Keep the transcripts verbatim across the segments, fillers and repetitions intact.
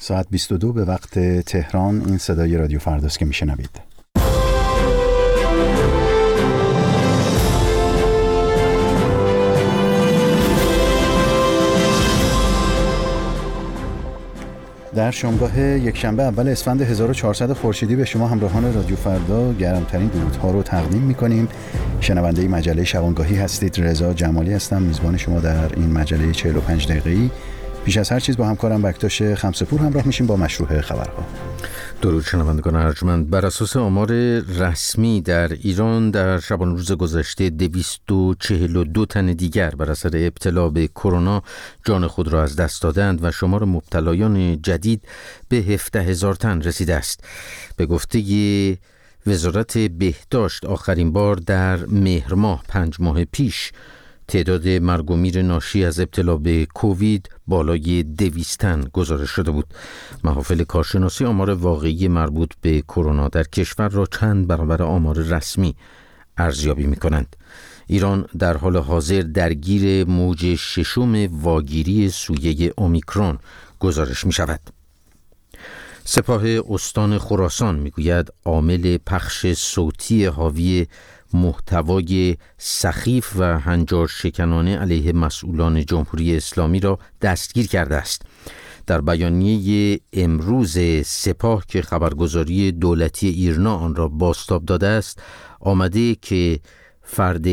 ساعت بیست و دو به وقت تهران. این صدای رادیو فرداست که میشنوید. در شامگاه یکشنبه اول اسفند هزار و چهارصد خورشیدی به شما همراهان رادیو فردا گرمترین درودها رو تقدیم می‌کنیم. شنونده مجله شبانگاهی هستید. رضا جمالی هستم، میزبان شما در این مجله چهل و پنج دقیقه‌ای. پیش از هر چیز با همکارم بکتاش خمسه‌پور همراه میشیم با مشروع خبرها. درود شنوندگان ارجمند. بر اساس آمار رسمی در ایران در شبانه روز گذشته دویست و چهل و دو تن دیگر بر اثر ابتلا به کرونا جان خود را از دست دادند و شمار مبتلایان جدید به هفده هزار تن رسیده است. به گفته وزارت بهداشت آخرین بار در مهر ماه پنج ماه پیش تعداد مرگ و میر ناشی از ابتلا به کووید بالای دویست تن گزارش شده بود. محافل کارشناسی آمار واقعی مربوط به کرونا در کشور را چند برابر آمار رسمی ارزیابی می کنند. ایران در حال حاضر درگیر موج ششم واگیری سویه اومیکرون گزارش می شود. سپاه استان خراسان می گوید عامل پخش صوتی حاوی محتوای سخیف و هنجار شکنانه علیه مسئولان جمهوری اسلامی را دستگیر کرده است. در بیانیه امروز سپاه که خبرگزاری دولتی ایرنا آن را بازتاب داده است، آمده که فرد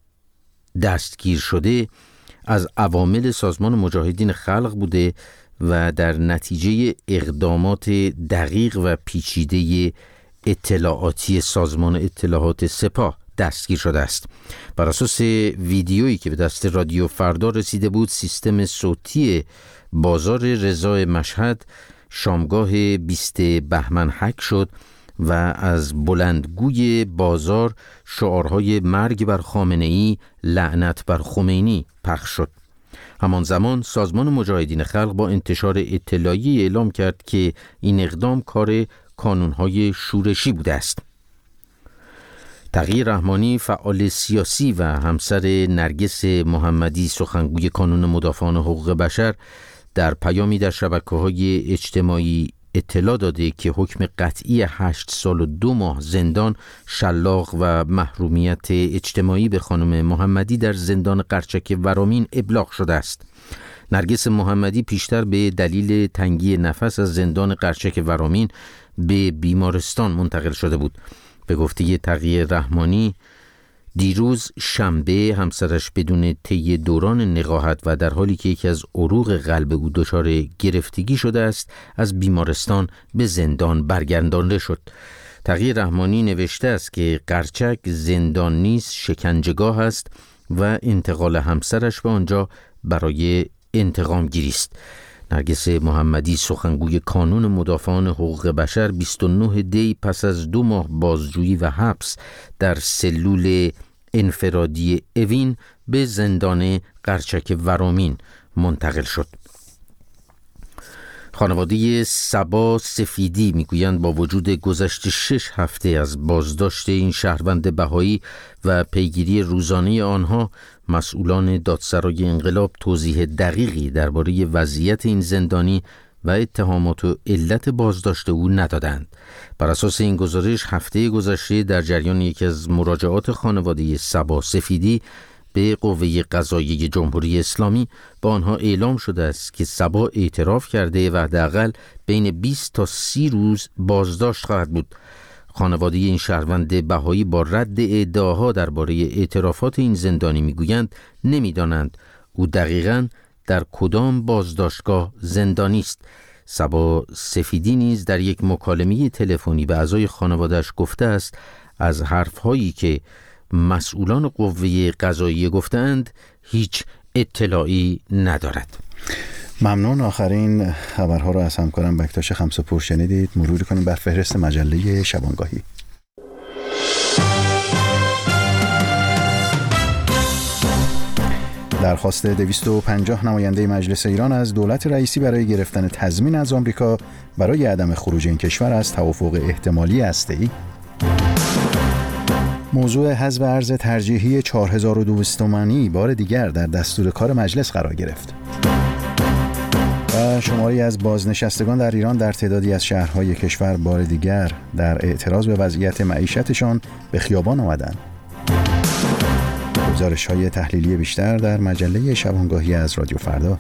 دستگیر شده از عوامل سازمان مجاهدین خلق بوده و در نتیجه اقدامات دقیق و پیچیده اطلاعاتی سازمان اطلاعات سپاه دستگیر شده است. بر اساس ویدیویی که به دست رادیو فردا رسیده بود، سیستم صوتی بازار رضا مشهد شامگاه بیست بهمن هک شد و از بلندگوی بازار شعارهای مرگ بر خامنه‌ای، لعنت بر خمینی پخش شد. همان زمان سازمان مجاهدین خلق با انتشار اطلاعیه اعلام کرد که این اقدام کار کانونهای شورشی بوده است. تقی رحمانی فعال سیاسی و همسر نرگس محمدی سخنگوی کانون مدافعان حقوق بشر در پیامی در شبکه‌های اجتماعی اطلاع داده که حکم قطعی هشت سال و دو ماه زندان، شلاق و محرومیت اجتماعی به خانم محمدی در زندان قرچک ورامین ابلاغ شده است. نرگس محمدی پیشتر به دلیل تنگی نفس از زندان قرچک ورامین به بیمارستان منتقل شده بود. به گفته تقی رحمانی دیروز شنبه همسرش بدون طی دوران نقاهت و در حالی که یکی از عروق قلب او دچار گرفتگی شده است از بیمارستان به زندان برگردانده شد. تقی رحمانی نوشته است که قرچک زندان نیست، شکنجهگاه است و انتقال همسرش به آنجا برای انتقام گیری است. نرگس محمدی سخنگوی کانون مدافعان حقوق بشر بیست و نه دی پس از دو ماه بازجویی و حبس در سلول انفرادی اوین به زندان قرچک ورامین منتقل شد. خانواده صبا سفیدی میگویند با وجود گذشت شش هفته از بازداشت این شهروند بهایی و پیگیری روزانه آنها، مسئولان دادسرای انقلاب توضیح دقیقی درباره وضعیت این زندانی و اتهامات و علت بازداشت او ندادند. بر اساس این گزارش هفته گذشته در جریان یکی از مراجعات خانواده صبا سفیدی به قوه قضاییه جمهوری اسلامی با آنها اعلام شده است که صبا اعتراف کرده و حداقل بین بیست تا سی روز بازداشت خواهد بود. خانواده این شهروند بهایی با رد ادعاها درباره اعترافات این زندانی میگویند نمیدانند او دقیقاً در کدام بازداشتگاه زندانی است. صبا سفیدی نیز در یک مکالمه تلفنی به اعضای خانواده‌اش گفته است از حرف‌هایی که مسئولان قوه قضاییه گفتند هیچ اطلاعی ندارد. ممنون. آخرین خبرها رو از همکارم بکتاش خمسه‌پور شنیدید. مرور کنیم بر فهرست مجله شبانگاهی. درخواست دویست و پنجاه نماینده مجلس ایران از دولت رئیسی برای گرفتن تضمین از آمریکا برای عدم خروج این کشور از توافق احتمالی هسته‌ای. موضوع حذف ارز ترجیحی چهار هزار و دویست تومانی بار دیگر در دستور کار مجلس قرار گرفت. و شماری از بازنشستگان در ایران در تعدادی از شهرهای کشور بار دیگر در اعتراض به وضعیت معیشتشان به خیابان آمدند. گزارش‌های تحلیلی بیشتر در مجله شبانگاهی از رادیو فردا.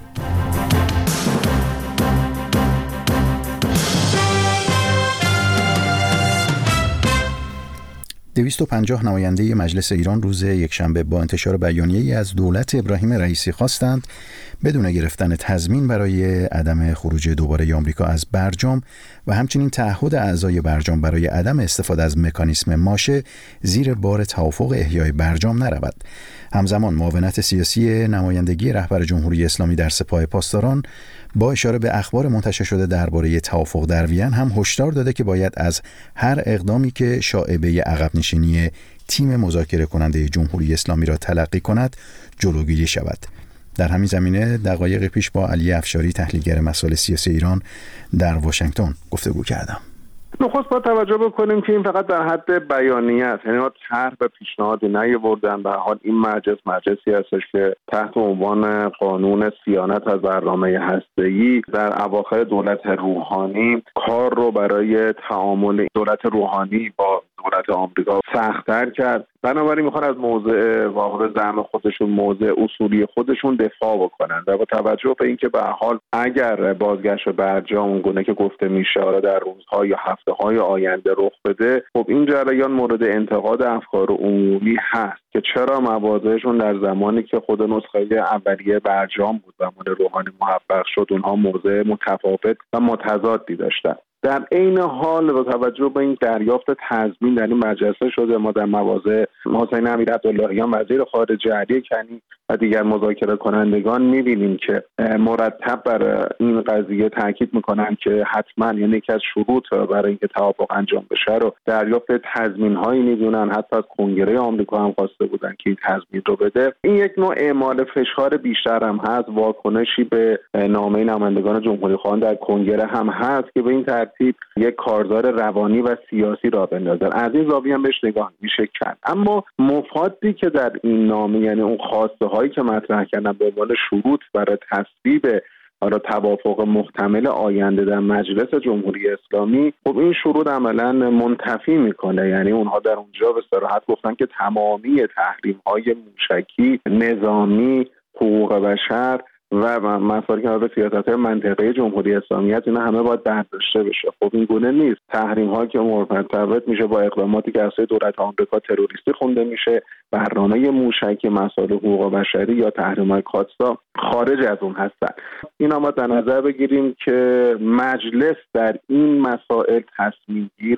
دویست و پنجاه نماینده مجلس ایران روز یکشنبه با انتشار بیانیه‌ای از دولت ابراهیم رئیسی خواستند بدون گرفتن تضمین برای عدم خروج دوباره آمریکا از برجام و همچنین تعهد اعضای برجام برای عدم استفاده از مکانیسم ماشه زیر بار توافق احیای برجام نرود. همزمان معاونت سیاسی نمایندگی رهبر جمهوری اسلامی در سپاه پاسداران با اشاره به اخبار منتشر شده درباره توافق در وین هم هشدار داده که باید از هر اقدامی که شائبه عقب نشینی تیم مذاکره کننده جمهوری اسلامی را تلقی کند جلوگیری شود. در همین زمینه دقایق پیش با علی افشاری تحلیلگر مسائل سیاسی ایران در واشنگتن گفتگو کردم. نخست باید توجه بکنیم که این فقط در حد بیانیه است، یعنی ما طرح به پیشنهادی نیاوردن. به هر حال این مجلس مجلسی هستش که تحت عنوان قانون صیانت از برنامه هسته‌ای در اواخر دولت روحانی کار رو برای تعامل دولت روحانی با دولت آمریکا سخت‌تر کرد. بنابراین میخوان از موضع واقع زعم خودشون، موضع اصولی خودشون دفاع بکنن و با توجه به اینکه به هر حال اگر بازگشت برجام اونگونه که گفته میشه در روزها یا هفته‌های آینده رخ بده، خب این جریان مورد انتقاد افکار عمومی هست که چرا مواضعشون در زمانی که خود نسخه اولیه برجام بود زمان روحانی محقق شد اونها موضع متفاوت و متضادی داشتن. در عین حال با توجه به این دریافت تضمین در این مجلسه شده، ما در مواضع حسین امیرعبداللهیان وزیر خارجه، علی کنی و دیگر مذاکره کنندگان می‌بینیم که مرتب بر این قضیه تاکید می‌کنن که حتما، یعنی یکی از شروط برای اینکه توافق انجام بشه رو دریافت تضمین‌هایی می‌دونن. حتی از کنگره آمریکا هم خواسته بودن که این تضمین رو بده. این یک نوع اعمال فشار بیشتر هم هست، واکنشی به نامه نمایندگان جمهوری‌خواهان در کنگره هم هست که به این ترتیب یک کارزار روانی و سیاسی را بندازن. از این زاویه هم بهش نگاه میشه کرد. اما مفادی که در این نامه، یعنی اون خواسته هایی که مطرح کردن به عنوان شروط برای تصویب حالا توافق محتمل آینده در مجلس جمهوری اسلامی، خب این شروط عملا منتفی میکنه. یعنی اونها در اونجا به صراحت گفتن که تمامی تحریم های موشکی، نظامی، حقوق بشر و مسائلی که به سیاست‌های منطقه جمهوری اسلامی هست، اینا همه باید برداشته بشه. خب این گونه نیست. تحریم‌هایی که مرتبط میشه با اقداماتی که از سوی دولت آمریکا تروریستی خونده میشه، برنامه موشکی، مسائل حقوق بشری یا تحریم‌های کاتسا خارج از اون هستن. اینا ما در نظر بگیریم که مجلس در این مسائل تصمیم گیر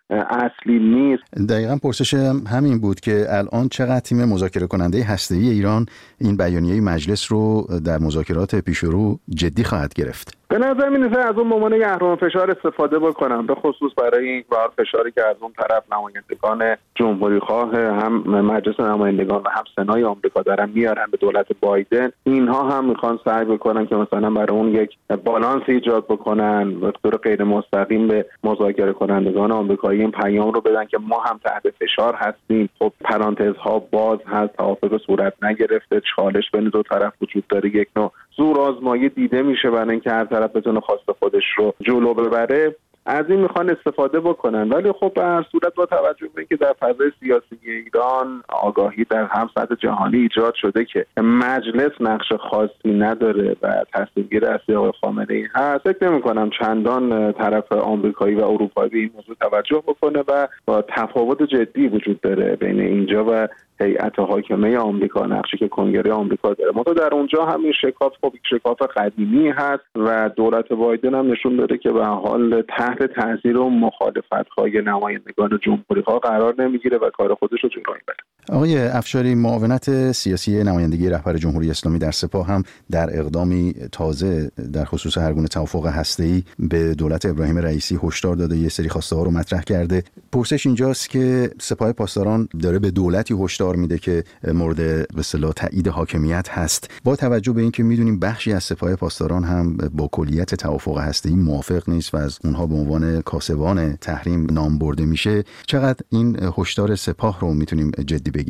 اصلی نیست. دقیقاً پرسش همین بود که الان چقدر تیم مذاکره کننده هسته‌ای ایران این بیانیه مجلس رو در مذاکرات پیشرو جدی خواهد گرفت؟ به نظر میاد از اون ممانه اهرام فشار استفاده بکنم، به خصوص برای این بار فشاری که از اون طرف نمایندگان جمهوری خواه هم مجلس نمایندگان و هم سنای آمریکا دارن میارن به دولت بایدن. اینها هم میخوان سعی بکنن که مثلا برای اون یک بالانس ایجاد بکنن، به طور غیر مستقیم به مذاکره کنندگان آمریکایی این پیام رو بدن که ما هم تحت فشار هستیم. خب پرانتزها باز هست، توافق صورت نگرفته، چالش بین دو طرف وجود داره، یک نوع زور آزمایی دیده میشه برای اینکه هر طرف بتونه خواست خودش رو جلو ببره. از این میخوان استفاده بکنن. ولی خب به هر صورت با توجه به اینکه در فضای سیاسی ایران آگاهی در هم سطح جهانی ایجاد شده که مجلس نقش خاصی نداره و تصمیم‌گیر اصلی آقای خامنه‌ای هست، فکر نمی‌کنم چندان طرف آمریکایی و اروپایی به این موضوع توجه بکنه و با تفاوت جدی وجود داره بین اینجا و هیئت حاکمه آمریکا، نقشی که کنگره آمریکا داره. ما در اونجا همین شکاف خب یک شکاف قدیمی هست و دولت بایدن هم نشون داده که به حال تحت تاثیر و مخالفت‌های نمایندگان جمهوری‌خواه قرار نمیگیره و کار خودش رو جلو میبره. آقای افشاری، معاونت سیاسی نمایندگی رهبر جمهوری اسلامی در سپاه هم در اقدامی تازه در خصوص هر گونه توافق هسته‌ای به دولت ابراهیم رئیسی هشدار داده، یه سری خواسته ها رو مطرح کرده. پرسش اینجاست که سپاه پاسداران داره به دولتی هشدار میده که مورد به اصطلاح تایید حاکمیت هست، با توجه به اینکه میدونیم بخشی از سپاه پاسداران هم با کلیت توافق هسته‌ای موافق نیست و از اونها به عنوان کاسبان تحریم نام برده میشه، چقدر این هشدار سپاه رو میتونیم جدی بگیریم؟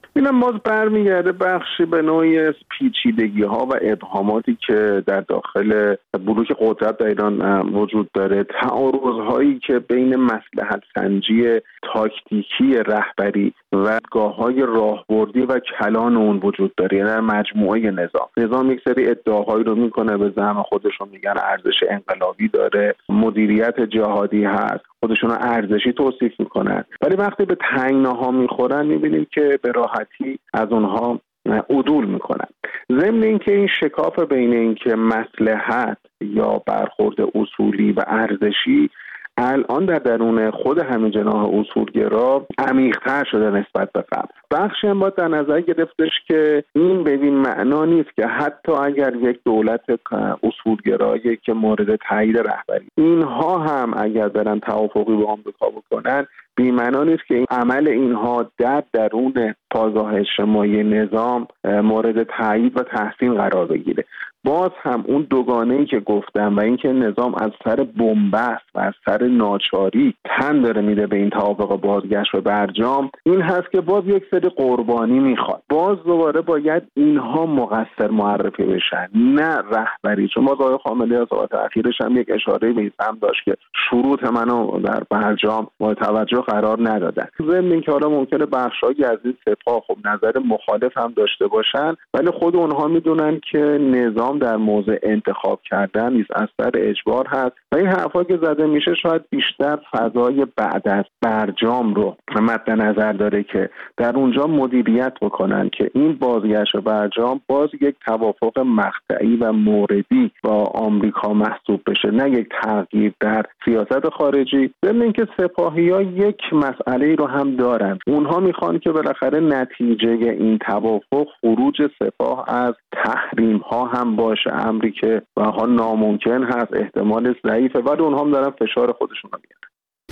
اینم باز برمیگرده بخشی به نوعی پیچیدگی ها و ابهاماتی که در داخل بلوک قدرت در ایران وجود داره، تعارض هایی که بین مصلحت سنجی تاکتیکی رهبری و گاه های راهبردی و کلان اون وجود داره. یعنی در مجموعه نظام نظام یک سری ادعاهایی رو میکنه، به زعم خودشون میگن ارزش انقلابی داره، مدیریت جهادی هست، خودشون رو ارزشی توصیف میکنن، ولی وقتی به تنگناها میخورن میبینیم که به راحتی از اونها عدول میکنن. ضمن اینکه این شکاف بین اینکه مصلحت یا برخورد اصولی و ارزشی الان در درون خود همین جناح اصولگرا عمیق‌تر شده نسبت به قبل. بخشی هم باید در نظر گرفتش که این بدین معنا نیست که حتی اگر یک دولت اصولگرایی که مورد تایید رهبری اینها هم اگر برن توافقی با آمریکا بکنن، بی معنا نیست که این عمل اینها در درون پایگاه اجتماعی نظام مورد تایید و تحسین قرار بگیره. باز هم اون دوگانه‌ای که گفتم و اینکه نظام از سر بنبست و از سر ناچاری تن داره میده به این توافق بازگشت و برجام، این هست که باز یک سری قربانی میخواد. باز دوباره باید اینها مقصر معرفی بشن، نه رهبری. چون باز آقای خامنه‌ای از وقت اخیرش هم یک اشاره به این هم داشت که شروط منو در برجام مورد توجه قرار ندادن. ضمن اینکه حالا ممکنه بخشایی از این سپاه خب نظر مخالف هم داشته باشن، ولی خود اونها میدونن که نظام در موضع انتخاب کردن نیست، از سر اجبار هست و این حرفا که زده میشه شاید بیشتر فضای بعد از برجام رو مد نظر داره که در اونجا مدیریت بکنن که این بازگشت برجام باز یک توافق مقطعی و موردی با آمریکا محسوب بشه، نه یک تغییر در سیاست خارجی. ضمن اینکه سپاهی‌ها یک مسئله رو هم دارن، اونها میخوان که بالاخره نتیجه این توافق خروج سپاه از تحریم ها هم باشه، امری که به حال ناممکن هست، احتمال ضعیفه، ولی اونها هم دارن فشار خودشون رو میارن.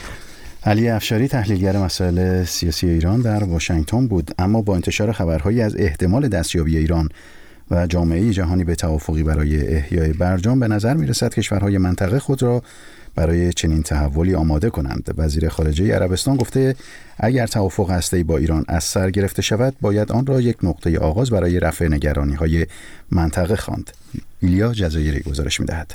علی افشاری تحلیلگر مسائل سیاسی ایران در واشنگتن بود. اما با انتشار خبرهایی از احتمال دستیابی ایران و جامعه جهانی به توافقی برای احیای برجام، به نظر میرسد کشورهای منطقه خود را برای چنین تحولی آماده کنند. وزیر خارجه عربستان گفته اگر توافق هسته‌ای با ایران از سر گرفته شود، باید آن را یک نقطه آغاز برای رفع نگرانی‌های منطقه خواند. ایلیا جزایری گزارش می‌دهد.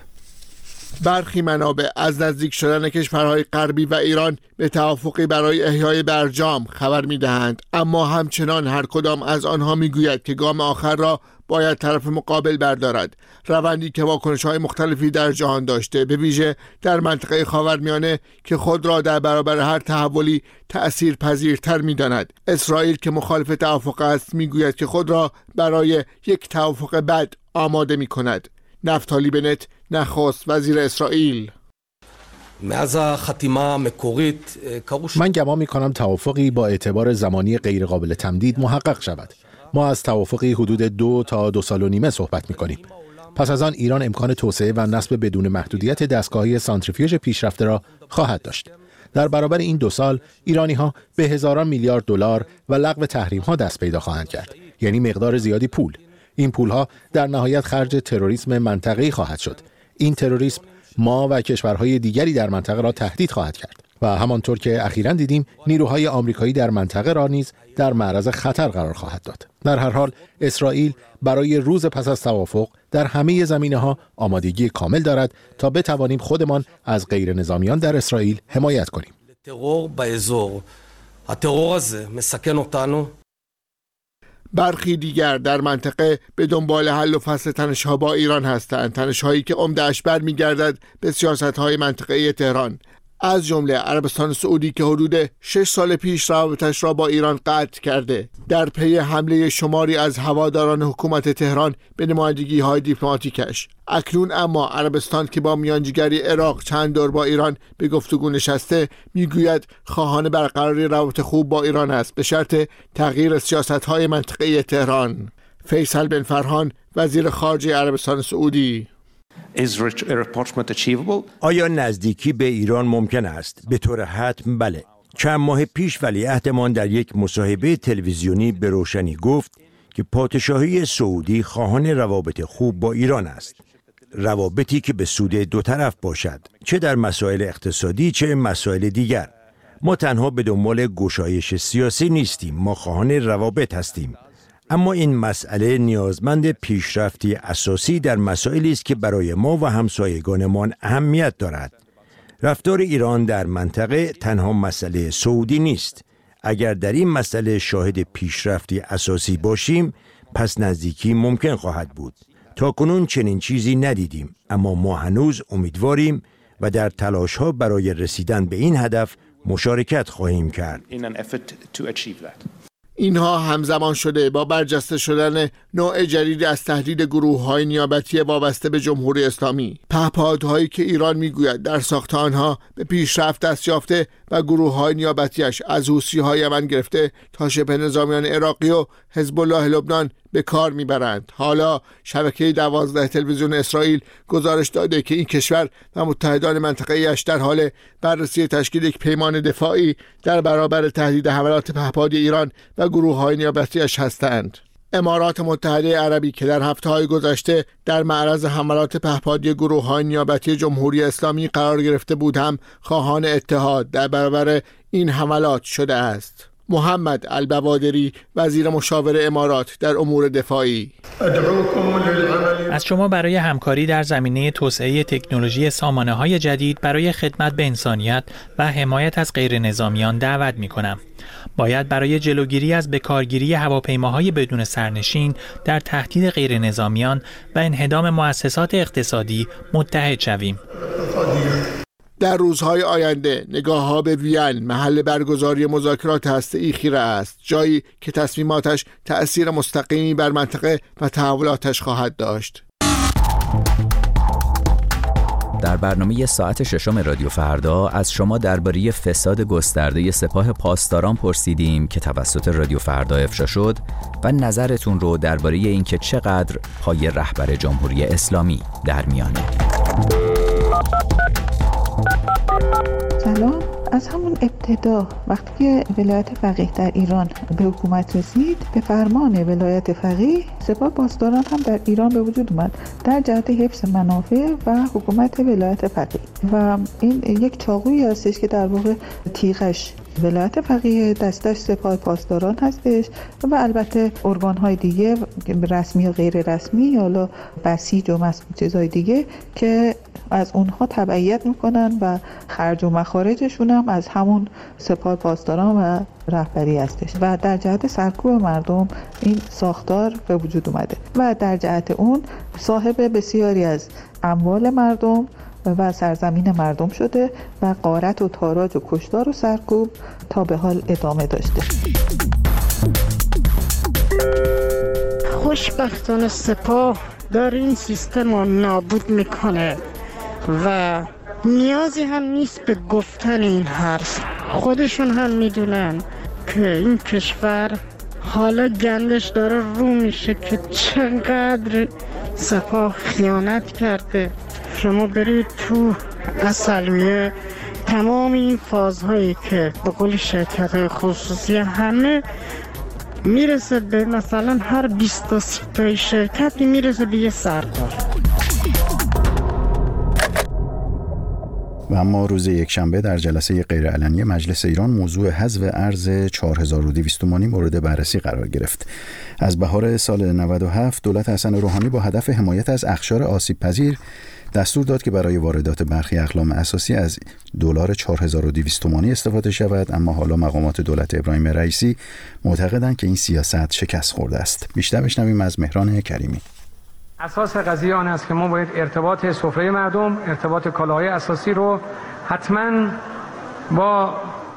برخی منابع از نزدیک شدن کشورهای غربی و ایران به توافقی برای احیای برجام خبر می‌دهند، اما همچنان هر کدام از آنها می‌گوید که گام آخر را باید طرف مقابل بردارد. روندی که واکنش‌های مختلفی در جهان داشته، به ویژه در منطقه خاورمیانه که خود را در برابر هر تحولی تأثیرپذیرتر می‌داند. اسرائیل که مخالف توافق است می‌گوید که خود را برای یک توافق بد آماده می‌کند. نفتالی بنت، نخست وزیر اسرائیل: من گمان می‌کنم توافقی با اعتبار زمانی غیرقابل تمدید محقق شود. ما از توافقی حدود دو تا دو سال و نیمه صحبت می‌کنیم. پس از آن ایران امکان توسعه و نصب بدون محدودیت دستگاه‌های سانتریفیوژ پیشرفته را خواهد داشت. در برابر این دو سال ایرانی‌ها به هزاران میلیارد دلار و لغو تحریم‌ها دست پیدا خواهند کرد، یعنی مقدار زیادی پول. این پول‌ها در نهایت خرج تروریسم منطقه‌ای خواهد شد. این تروریسم ما و کشورهای دیگری در منطقه را تهدید خواهد کرد و همانطور که اخیراً دیدیم نیروهای آمریکایی در منطقه را نیز در معرض خطر قرار خواهد داد. در هر حال اسرائیل برای روز پس از توافق در همه زمینه‌ها آمادگی کامل دارد تا بتوانیم خودمان از غیر نظامیان در اسرائیل حمایت کنیم. ترور באזור. הטרור הזה מסכן אותנו. برخی دیگر در منطقه به دنبال حل و فصل تنش‌ها با ایران هستند، تنش‌هایی که عمده‌اش برمیگردد به سیاست‌های منطقه‌ای تهران، از جمله عربستان سعودی که حدود شش سال پیش روابطش را با ایران قطع کرده در پی حمله شماری از هواداران حکومت تهران به نمایندگی‌های دیپلماتیکش. اکنون اما عربستان که با میانجیگری عراق چند دور با ایران به گفتگو نشسته، میگوید خواهان برقراری روابط خوب با ایران است به شرط تغییر سیاست‌های منطقه‌ای تهران. فیصل بن فرهان، وزیر خارجه عربستان سعودی: آیا نزدیکی به ایران ممکن است؟ به طور حتم بله. چند ماه پیش ولیعهدمان در یک مصاحبه تلویزیونی به روشنی گفت که پادشاهی سعودی خواهان روابط خوب با ایران است. روابطی که به سود دو طرف باشد، چه در مسائل اقتصادی چه مسائل دیگر. ما تنها به دنبال گشایش سیاسی نیستیم، ما خواهان روابط هستیم. اما این مسئله نیازمند پیشرفتی اساسی در مسائلی است که برای ما و همسایگانمان اهمیت دارد. رفتار ایران در منطقه تنها مسئله سعودی نیست. اگر در این مسئله شاهد پیشرفتی اساسی باشیم، پس نزدیکی ممکن خواهد بود. تا کنون چنین چیزی ندیدیم، اما ما هنوز امیدواریم و در تلاش‌ها برای رسیدن به این هدف مشارکت خواهیم کرد. اینها همزمان شده با برجسته شدن نوع جدید از تهدید گروه‌های نیابتی وابسته به جمهوری اسلامی. پهپادهایی که ایران میگوید در ساخت آنها به پیشرفت دست یافته و گروه‌های نیابتیش از حوثی‌های یمن گرفته تا شبه نظامیان عراقی و حزب الله لبنان به کار میبرند. حالا شبکه دوازده تلویزیون اسرائیل گزارش داده که این کشور و متحدان منطقه‌ایش در حال بررسی تشکیل یک پیمان دفاعی در برابر تهدید حملات پهپادی ایران و گروه‌های نیابتیش هستند. امارات متحده عربی که در هفته‌های گذشته در معرض حملات پهپادی گروه‌های نیابتی جمهوری اسلامی قرار گرفته بود، هم خواهان اتحاد در برابر این حملات شده است. محمد البوادری وزیر مشاور امارات در امور دفاعی: از شما برای همکاری در زمینه توسعه تکنولوژی سامانه‌های جدید برای خدمت به انسانیت و حمایت از غیر نظامیان دعوت می‌کنم. باید برای جلوگیری از بکارگیری هواپیماهای بدون سرنشین در تهدید غیر نظامیان و انهدام مؤسسات اقتصادی متحد شویم. در روزهای آینده نگاه‌ها به وین، محل برگزاری مذاکرات هسته‌ای خیره است، جایی که تصمیماتش تأثیر مستقیمی بر منطقه و تحولاتش خواهد داشت. در برنامه ساعت ششم رادیو فردا از شما درباره فساد گسترده سپاه پاسداران پرسیدیم که توسط رادیو فردا افشا شد و نظرتون رو درباره اینکه چقدر پای رهبر جمهوری اسلامی در میانه. سلام. از همون ابتدا وقتی که ولایت فقیه در ایران به حکومت رسید، به فرمان ولایت فقیه سپاه پاسداران هم در ایران به وجود اومد در جهت حفظ منافع و حکومت ولایت فقیه و این یک چاقویی هستش که در واقع تیغش ولایت فقیه، دستش سپاه پاسداران هستش و البته ارگان‌های دیگه رسمی و غیر رسمی یا بسیج و مسئول چیزهای دیگه که از اونها تبعیت میکنن و خرج و مخارجشون هم از همون سپاه پاسداران و رهبری هستش و در جهت سرکوب مردم این ساختار به وجود اومده و در جهت اون صاحب بسیاری از اموال مردم و سرزمین مردم شده و غارت و تاراج و کشتار و سرکوب تا به حال ادامه داشته. خوشبختانه سپاه داره این سیستم رو نابود میکنه و نیازی هم نیست به گفتن این حرف. خودشون هم میدونن که این کشور حالا گندش داره رو میشه که چقدر سپاه خیانت کرده. شما برید تو اصلیه، تمام این فازهایی که به قول شرکت‌های خصوصی همه میرسه به مثلا هر بیست تا سی تای شرکتی میرسه به یه سردار. و اما روز یکشنبه در جلسه غیرعلنی مجلس ایران موضوع حذف ارز چهار هزار و دویست تومانی مورد بررسی قرار گرفت. از بهار سال نود و هفت دولت حسن روحانی با هدف حمایت از اقشار آسیب پذیر دستور داد که برای واردات برخی اقلام اساسی از دلار چهار هزار و دویست تومانی استفاده شود، اما حالا مقامات دولت ابراهیم رئیسی معتقدند که این سیاست شکست خورده است. بیشتر بشنویم از مهران کریمی. اساس قضیه آن است که ما باید ارتباط سفره مردم، ارتباط کالاهای اساسی رو حتما با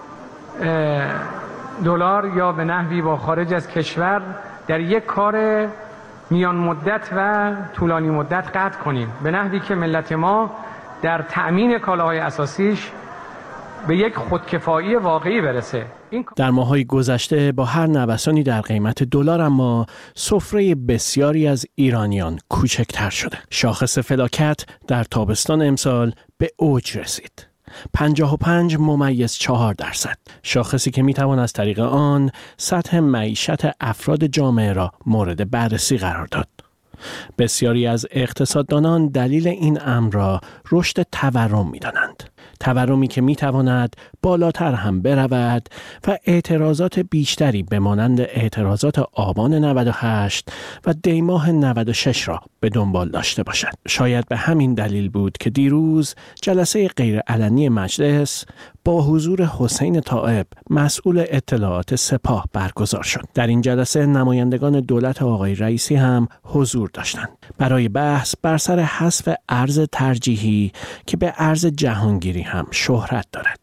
دلار یا به نحوی با خارج از کشور در یک کار میان مدت و طولانی مدت قطع کنیم، به نحوی که ملت ما در تأمین کالاهای اساسیش به یک خودکفایی واقعی برسه. در ماه‌های گذشته با هر نوسانی در قیمت دلار اما سفره بسیاری از ایرانیان کوچکتر شده. شاخص فلاکت در تابستان امسال به اوج رسید. پنجاه و پنج ممیز چهار درصد، شاخصی که میتوان از طریق آن سطح معیشت افراد جامعه را مورد بررسی قرار داد. بسیاری از اقتصاددانان دلیل این امر را رشد تورم می‌دانند. تورمی که میتواند بالاتر هم برود و اعتراضات بیشتری به مانند اعتراضات آبان نود و هشت و دیماه نود و شش را به دنبال داشته باشد. شاید به همین دلیل بود که دیروز جلسه غیرعلنی مجلس با حضور حسین طائب مسئول اطلاعات سپاه برگزار شد. در این جلسه نمایندگان دولت آقای رئیسی هم حضور داشتند برای بحث بر سر حذف ارز ترجیحی که به ارز جهانگیری هم شهرت دارد.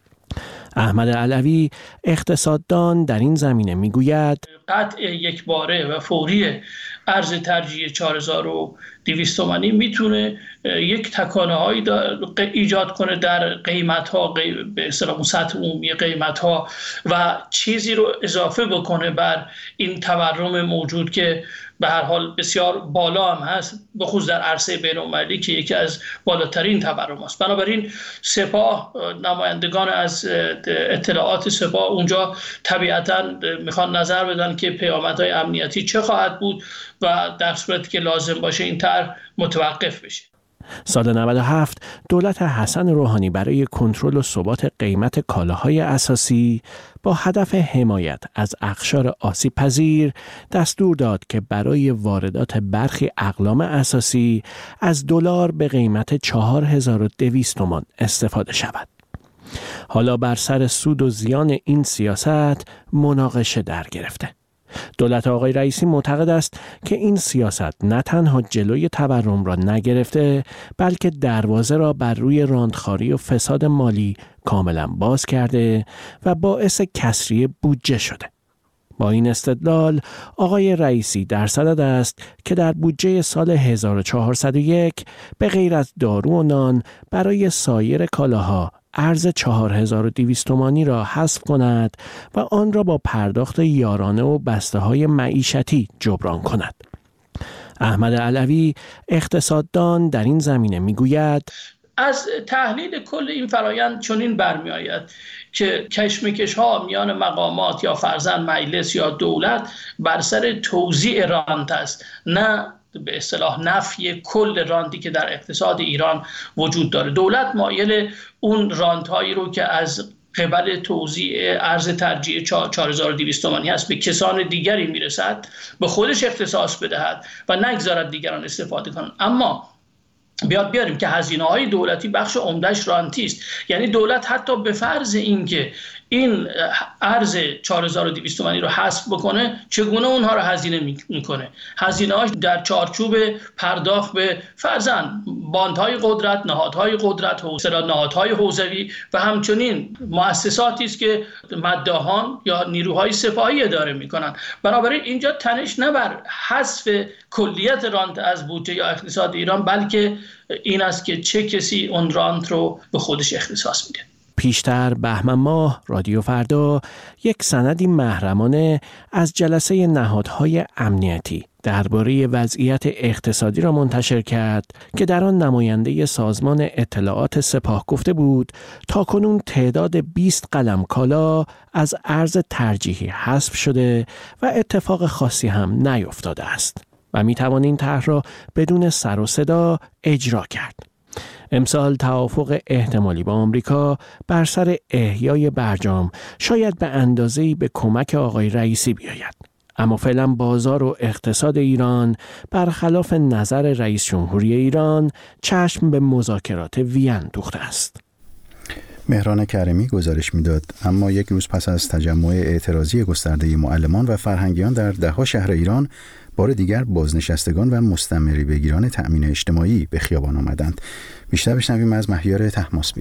احمد علوی اقتصاددان در این زمینه میگوید قطع یکباره و فوری ارز ترجیح چهار هزار و دویست تومانی میتونه یک تکانه هایی ایجاد کنه در قیمت ها، به اصطلاح سطح عمومی قیمت ها و چیزی رو اضافه بکنه بر این تورم موجود که به هر حال بسیار بالا هم هست، به خصوص در عرصه بین‌المللی که یکی از بالاترین تورم است. بنابراین سپاه، نمایندگان از اطلاعات سپاه اونجا طبیعتاً میخوان نظر بدن که پیامدهای امنیتی چه خواهد بود و در صورتی که لازم باشه این طرح متوقف بشه. سال نود و هفت دولت حسن روحانی برای کنترل و ثبات قیمت کالاهای اساسی با هدف حمایت از اقشار آسیب پذیر دستور داد که برای واردات برخی اقلام اساسی از دلار به قیمت چهار هزار و دویست تومان استفاده شود. حالا بر سر سود و زیان این سیاست مناقشه در گرفته. دولت آقای رئیسی معتقد است که این سیاست نه تنها جلوی تورم را نگرفته، بلکه دروازه را بر روی راندخواری و فساد مالی کاملا باز کرده و باعث کسری بودجه شده. با این استدلال آقای رئیسی در صدد است که در بودجه سال هزار و چهارصد و یک به غیر از دارو و نان برای سایر کالاها ارز چهار هزار و دویست تومانی را حذف کند و آن را با پرداخت یارانه و بسته‌های معیشتی جبران کند. احمد علوی اقتصاددان در این زمینه میگوید از تحلیل کل این فرایند چنین برمی آید که کشمکش ها میان مقامات یا فرزند مجلس یا دولت بر سر توزیع راند است، نه به اصطلاح نفی کل راندی که در اقتصاد ایران وجود داره. دولت مایل اون راندهایی رو که از قبل توزیع ارز ترجیح چهار هزار و دویست تومانی هست به کسان دیگری میرسد به خودش اختصاص بدهد و نگذارد دیگران استفاده کنند. اما بیاد بیاریم که هزینه‌های دولتی بخش عمده‌اش رانتی است. یعنی دولت حتی به فرض اینکه این ارز چهار هزار و دویست تومانی رو حذف بکنه، چگونه اونها رو هزینه میکنه؟ هزینه‌هاش در چارچوب پرداخت به فرضاً باندهای قدرت، نهادهای قدرت، نهادهای حوزوی و همچنین مؤسساتی است که مداحان یا نیروهای سپاهی اداره میکنن. بنابراین اینجا تنش نه بر حذف کلیت راند از بودجه یا اقتصاد ایران، بلکه این است که چه کسی اون راند رو به خودش اختصاص میده. پیشتر بهمن ماه رادیو فردا یک سندی محرمانه از جلسه نهادهای امنیتی درباره وضعیت اقتصادی را منتشر کرد که در آن نماینده سازمان اطلاعات سپاه گفته بود تاکنون تعداد بیست قلم کالا از ارز ترجیحی حذف شده و اتفاق خاصی هم نیفتاده است و می توان این طرح را بدون سر و صدا اجرا کرد. امسال توافق احتمالی با آمریکا بر سر احیای برجام شاید به اندازه‌ای به کمک آقای رئیسی بیاید. اما فعلا بازار و اقتصاد ایران برخلاف نظر رئیس جمهوری ایران چشم به مذاکرات وین دوخته است. مهران کریمی گزارش میداد. اما یک روز پس از تجمع اعتراضی گسترده معلمان و فرهنگیان در ده‌ها شهر ایران، بار دیگر بازنشستگان و مستمری بگیران تأمین اجتماعی به خیابان آمدند. بیشتر بشنویم از مهیار طهماسبی.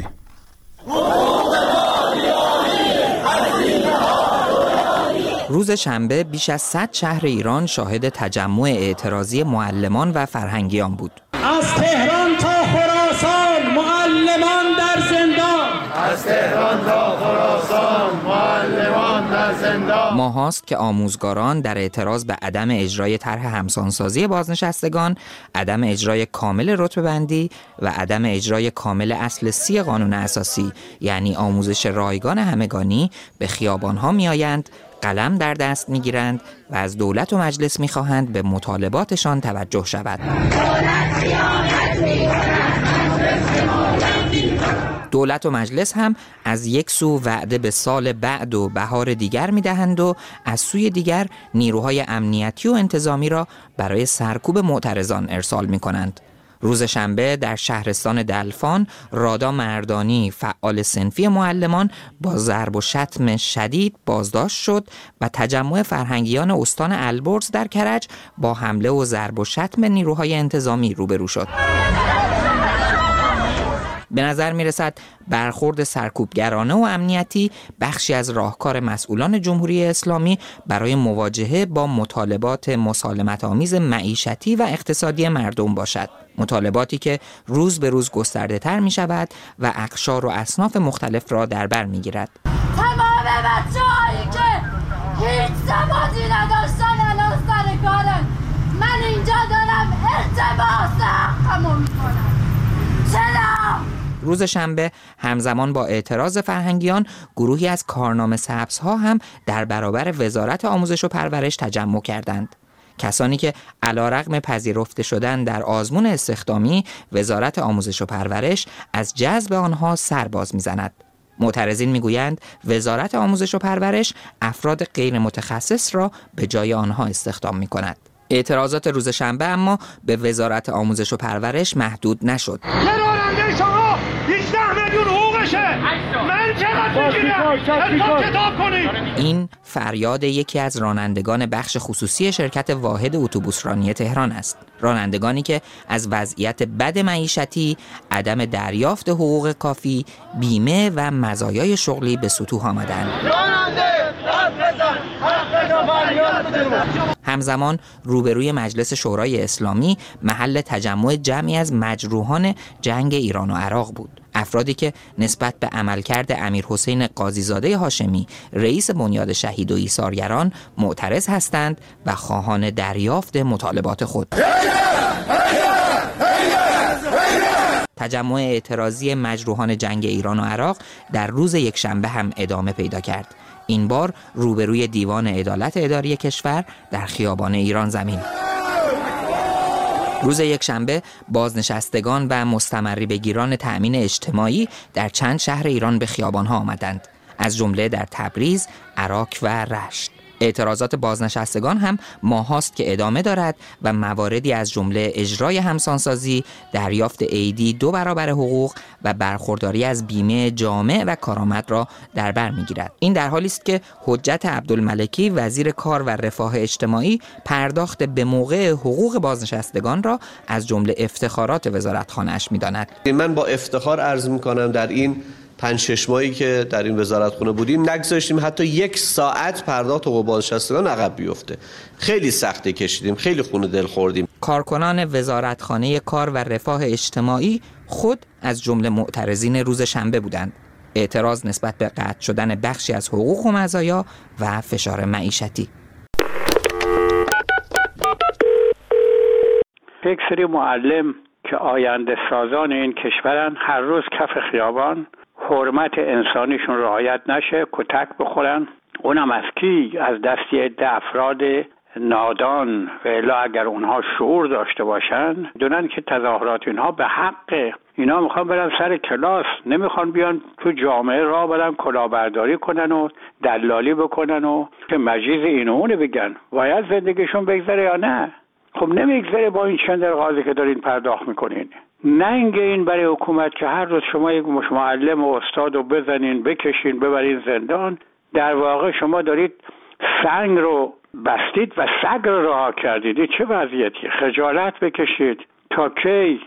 روز شنبه بیش از صد شهر ایران شاهد تجمع اعتراضی معلمان و فرهنگیان بود. از تهران تا خراسان معلمان در زندان. از تهران تا خراسان معلمان در زندان. ماهاست که آموزگاران در اعتراض به عدم اجرای طرح همسانسازی بازنشستگان، عدم اجرای کامل رتبه‌بندی و عدم اجرای کامل اصل سی قانون اساسی یعنی آموزش رایگان همگانی به خیابان‌ها می‌آیند، قلم در دست می‌گیرند و از دولت و مجلس می‌خواهند به مطالباتشان توجه شود. دولت و مجلس هم از یک سو وعده به سال بعد و بهار دیگر می‌دهند و از سوی دیگر نیروهای امنیتی و انتظامی را برای سرکوب معترضان ارسال می‌کنند. روز شنبه در شهرستان دلفان، رادا مردانی فعال صنفی معلمان با ضرب و شتم شدید بازداشت شد و تجمع فرهنگیان استان البرز در کرج با حمله و ضرب و شتم نیروهای انتظامی روبرو شد. به نظر می رسد برخورد سرکوبگرانه و امنیتی بخشی از راهکار مسئولان جمهوری اسلامی برای مواجهه با مطالبات مسالمت‌آمیز معیشتی و اقتصادی مردم باشد. مطالباتی که روز به روز گسترده تر می شود و اقشار و اصناف مختلف را در بر می گیرد. تمام بچه هایی که هیچ ثباتی نداشتن الان سر کارن. من اینجا دارم التماس حقمو می کنم. چرا؟ روز شنبه همزمان با اعتراض فرهنگیان گروهی از کارنامه سبزها هم در برابر وزارت آموزش و پرورش تجمع کردند. کسانی که علیرغم پذیرفته شدن در آزمون استخدامی وزارت آموزش و پرورش از جذب آنها سر باز می‌زند. معترضین می‌گویند وزارت آموزش و پرورش افراد غیر متخصص را به جای آنها استخدام می‌کند. اعتراضات روز شنبه اما به وزارت آموزش و پرورش محدود نشد. راننده شما هجده میلیون حقوقشه. من چقدر میگیرم؟ حساب کتاب کنید. این فریاد یکی از رانندگان بخش خصوصی شرکت واحد اتوبوسرانی تهران است. رانندگانی که از وضعیت بد معیشتی، عدم دریافت حقوق کافی، بیمه و مزایای شغلی به سطوح آمدند. همزمان روبروی مجلس شورای اسلامی محل تجمع جمعی از مجروحان جنگ ایران و عراق بود. افرادی که نسبت به عملکرد امیر حسین قاضیزاده هاشمی رئیس بنیاد شهید و ایثارگران معترض هستند و خواهان دریافت مطالبات خود. تجمع اعتراضی مجروحان جنگ ایران و عراق در روز یکشنبه هم ادامه پیدا کرد. این بار روبروی دیوان عدالت اداری کشور در خیابان ایران زمین. روز یکشنبه بازنشستگان و مستمری بگیران تأمین اجتماعی در چند شهر ایران به خیابان‌ها آمدند، از جمله در تبریز، عراق و رشت. اعتراضات بازنشستگان هم ماهاست که ادامه دارد و مواردی از جمله اجرای همسانسازی، دریافت عیدی دو برابر حقوق و برخورداری از بیمه جامع و کارآمد را در بر می‌گیرد. این در حالی است که حجت عبدالملکی وزیر کار و رفاه اجتماعی پرداخت به موقع حقوق بازنشستگان را از جمله افتخارات وزارتخانه‌اش می‌داند. من با افتخار عرض می‌کنم در این پنج شش ماهی که در این وزارتخانه بودیم نگذاشتیم حتی یک ساعت پرداخت حقوق بازنشستگان عقب بیفته. خیلی سختی کشیدیم، خیلی خون دل خوردیم. کارکنان وزارتخانه کار و رفاه اجتماعی خود از جمله معترضین روز شنبه بودند. اعتراض نسبت به قطع شدن بخشی از حقوق و مزایا و فشار معیشتی. یک سری معلم که آینده سازان این کشورن هر روز کف خیابان، حرمت انسانیشون رعایت نشه، کتک بخورن. اونم از کی؟ از دستی عده افراد نادان. و الا اگر اونها شعور داشته باشن دونن که تظاهرات اینها به حقه. اینا میخوان برن سر کلاس، نمیخوان بیان تو جامعه را برن کلاهبرداری کنن و دلالی بکنن و که مجیز این و اونه بگن. باید زندگیشون بگذره یا نه؟ خب نمیگذره با این چند قاضی که دارین پرداخت میکنین. نه اینکه این برای حکومت که هر روز شما یک معلم و استاد رو بزنین، بکشین، ببرین زندان. در واقع شما دارید سنگ رو بستید و سگ رو رها کردید. چه وضعیتی؟ خجالت بکشید. تا کی؟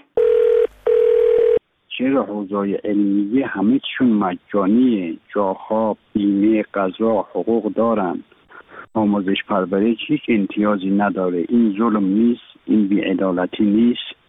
چرا حوزه‌های علمیه همه چیشون مجانیه؟ جاها، بیمه، غذا، حقوق دارن. آموزش پرورش هیچ امتیازی نداره. این ظلم نیست؟ این بی‌عدالتی نیست؟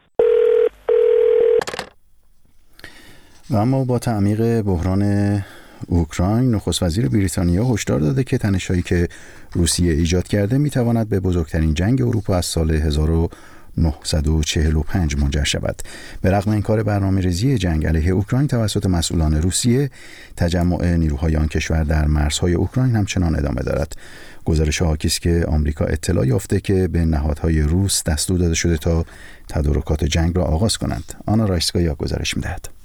و اما با تعمیق بحران اوکراین، نخست وزیر بریتانیا هشدار داده که تنش‌هایی که روسیه ایجاد کرده می‌تواند به بزرگترین جنگ اروپا از سال هزار و نهصد و چهل و پنج منجر شود. به رغم انکار برنامه‌ریزی جنگ علیه اوکراین توسط مسئولان روسیه، تجمع نیروهای آن کشور در مرزهای اوکراین همچنان ادامه دارد. گزارش حاکی است که آمریکا اطلاع یافته که به نهادهای روس دستور داده شده تا تدارکات جنگ را آغاز کنند. آنا رایسکایا گزارش می‌دهد.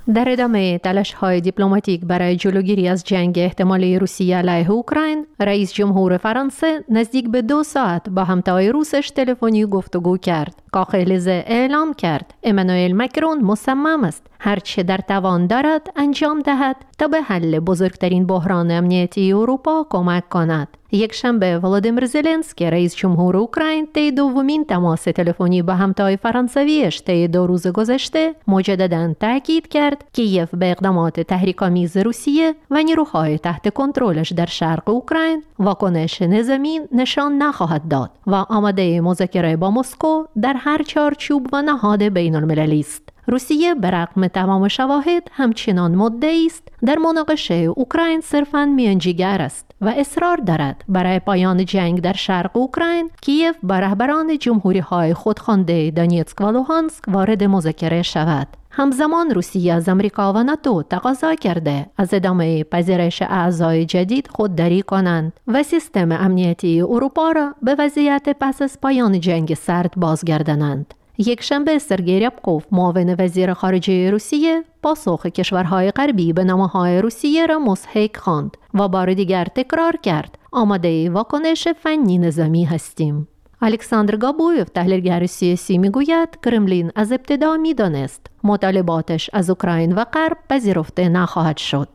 در ادامه تلاش‌های دیپلماتیک برای جلوگیری از جنگ احتمالی روسیه علیه اوکراین، رئیس جمهور فرانسه نزدیک به دو ساعت با همتای روسش تلفنی گفتگو کرد. کاخلزه اعلام کرد امانوئل مکرون مصمم است هرچه در توان دارد انجام دهد تا به حل بزرگترین بحران امنیتی اروپا کمک کند. یک شنبه ولادیمیر زلنسکی رئیس جمهور اوکراین طی دومین تماس تلفنی با همتای فرانسویش طی دو روز گذشته مجدداً تاکید کرد کیف به اقدامات تحریک‌آمیز روسیه و نیروهای تحت کنترلش در شرق اوکراین واکنش نظامی نشان نخواهد داد و آماده مذاکره با مسکو در هر چارچوب و نهاد بین‌المللی است. روسیه برغم تمام شواهد همچنان مدعی است در مناقشه اوکراین صرفاً میانجیگر است و اصرار دارد برای پایان جنگ در شرق اوکراین کیف با رهبران جمهوری‌های خودخوانده دونیتسک و لوهانسک وارد مذاکره شود. همزمان روسیه از آمریکا و ناتو تقاضا کرده از ادامه پذیرش اعضای جدید خودداری کنند و سیستم امنیتی اروپا را به وضعیت پس از پایان جنگ سرد بازگردانند. یک شنبه سرگئی ریابکوف معاون وزیر خارجه روسیه پاسخ کشورهای غربی به نامه‌های روسیه را مضحک خواند و بار دیگر تکرار کرد آماده واکنش فنی نظامی هستیم. الکساندر گابویف تحلیلگر سیاسی میگوید کرملین از ابتدا میدانست مطالباتش از اوکراین و غرب پذیرفته نخواهد شد.